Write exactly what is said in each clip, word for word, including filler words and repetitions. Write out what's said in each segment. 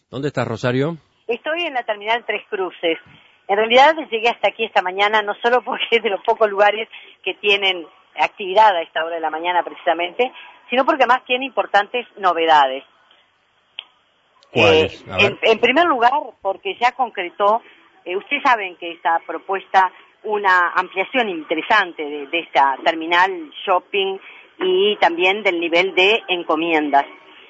¿Dónde estás, Rosario? Estoy en la terminal Tres Cruces. En realidad llegué hasta aquí esta mañana, no solo porque es de los pocos lugares que tienen actividad a esta hora de la mañana precisamente, sino porque además tiene importantes novedades. ¿Cuáles? Eh, en, en primer lugar, porque ya concretó, eh, ustedes saben que está propuesta una ampliación interesante de, de esta terminal shopping y también del nivel de encomiendas.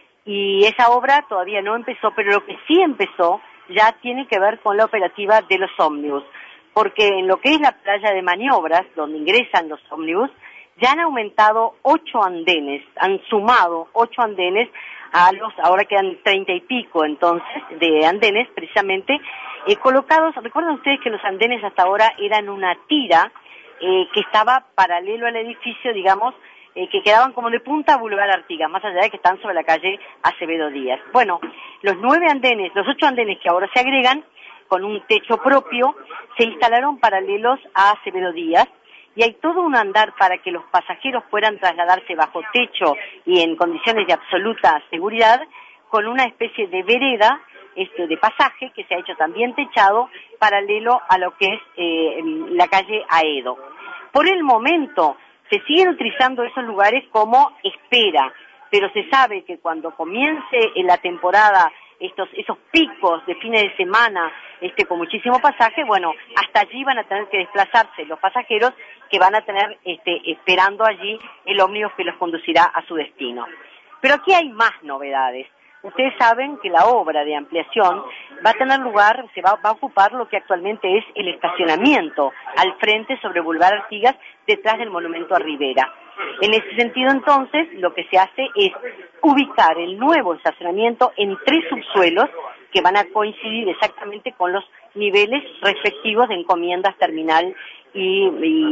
Y esa obra todavía no empezó, pero lo que sí empezó ya tiene que ver con la operativa de los ómnibus, porque en lo que es la playa de maniobras, donde ingresan los ómnibus, ya han aumentado ocho andenes, han sumado ocho andenes a los, ahora quedan treinta y pico entonces, de andenes precisamente, eh, colocados. Recuerdan ustedes que los andenes hasta ahora eran una tira eh, que estaba paralelo al edificio, digamos, eh, que quedaban como de punta a Boulevard Artigas, más allá de que están sobre la calle Acevedo Díaz. Bueno, los nueve andenes, los ocho andenes que ahora se agregan, con un techo propio, se instalaron paralelos a Acevedo Díaz, y hay todo un andar para que los pasajeros puedan trasladarse bajo techo y en condiciones de absoluta seguridad, con una especie de vereda este, de pasaje que se ha hecho también techado, paralelo a lo que es eh, la calle Aedo. Por el momento se siguen utilizando esos lugares como espera, pero se sabe que cuando comience en la temporada estos esos picos de fines de semana este con muchísimo pasaje, bueno, hasta allí van a tener que desplazarse los pasajeros que van a tener este esperando allí el ómnibus que los conducirá a su destino. Pero aquí hay más novedades. Ustedes saben que la obra de ampliación va a tener lugar, se va, va a ocupar lo que actualmente es el estacionamiento al frente sobre Boulevard Artigas, detrás del monumento a Rivera. En ese sentido, entonces, lo que se hace es ubicar el nuevo estacionamiento en tres subsuelos que van a coincidir exactamente con los niveles respectivos de encomiendas, terminal y,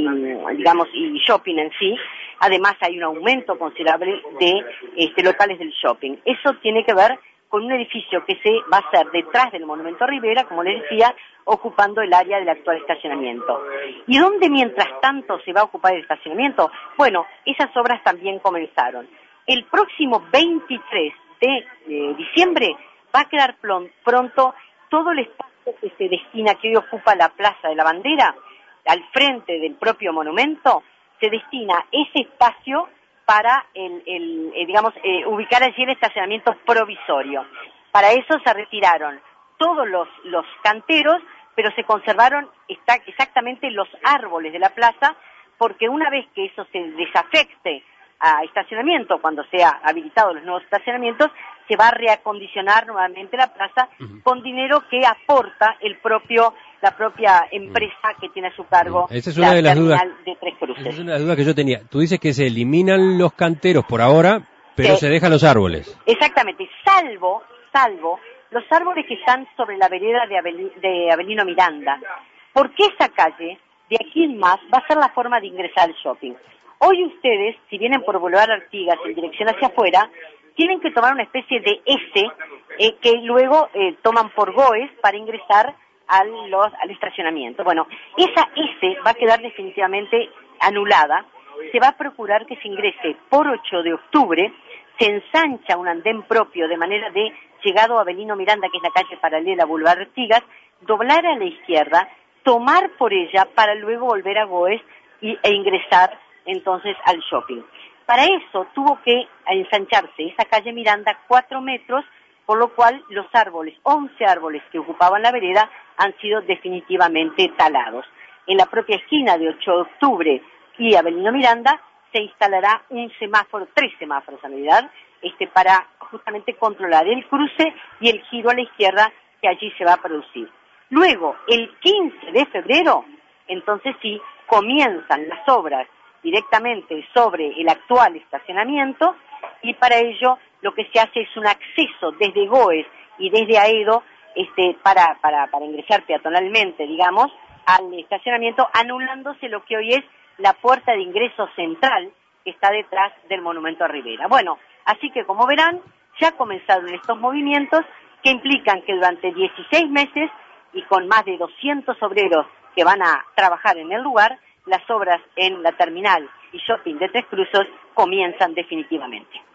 y digamos, y shopping en sí. Además, hay un aumento considerable de este, locales del shopping. Eso tiene que ver con un edificio que se va a hacer detrás del monumento a Rivera, como les decía, ocupando el área del actual estacionamiento. ¿Y dónde mientras tanto se va a ocupar el estacionamiento? Bueno, esas obras también comenzaron. El próximo veintitrés de eh, diciembre va a quedar pronto todo el espacio que se destina, que hoy ocupa la Plaza de la Bandera, al frente del propio monumento, se destina ese espacio para el, el, el digamos, eh, ubicar allí el estacionamiento provisorio. Para eso se retiraron todos los, los canteros, pero se conservaron está, exactamente los árboles de la plaza, porque una vez que eso se desafecte a estacionamiento, cuando sea habilitados los nuevos estacionamientos, se va a reacondicionar nuevamente la plaza uh-huh. con dinero que aporta el propio la propia empresa que tiene a su cargo Esa es una la de las terminal dudas, de Tres Cruces. Esa es una de las dudas que yo tenía. Tú dices que se eliminan los canteros por ahora, pero sí. se dejan los árboles. Exactamente, salvo, salvo los árboles que están sobre la vereda de, Avel, de Avelino Miranda. Porque esa calle, de aquí en más, va a ser la forma de ingresar al shopping. Hoy ustedes, si vienen por Boulevard Artigas en dirección hacia afuera, tienen que tomar una especie de S eh, que luego eh, toman por Goes para ingresar al, los, al estacionamiento. Bueno, esa S va a quedar definitivamente anulada. Se va a procurar que se ingrese por ocho de octubre, se ensancha un andén propio de manera de, llegado a Avelino Miranda, que es la calle paralela a Boulevard Artigas, doblar a la izquierda, tomar por ella para luego volver a Goes y, e ingresar entonces al shopping. Para eso tuvo que ensancharse esa calle Miranda cuatro metros, por lo cual los árboles, once árboles que ocupaban la vereda, han sido definitivamente talados. En la propia esquina de ocho de octubre y Avelino Miranda se instalará un semáforo, tres semáforos en realidad, este, para justamente controlar el cruce y el giro a la izquierda que allí se va a producir. Luego, el quince de febrero, entonces sí, comienzan las obras directamente sobre el actual estacionamiento, y para ello lo que se hace es un acceso desde Goes y desde Aedo este, para, para, para ingresar peatonalmente, digamos, al estacionamiento, anulándose lo que hoy es la puerta de ingreso central que está detrás del monumento a Rivera. Bueno, así que como verán, ya comenzaron estos movimientos que implican que durante dieciséis meses y con más de doscientos obreros que van a trabajar en el lugar, las obras en la terminal y shopping de Tres Cruces comienzan definitivamente.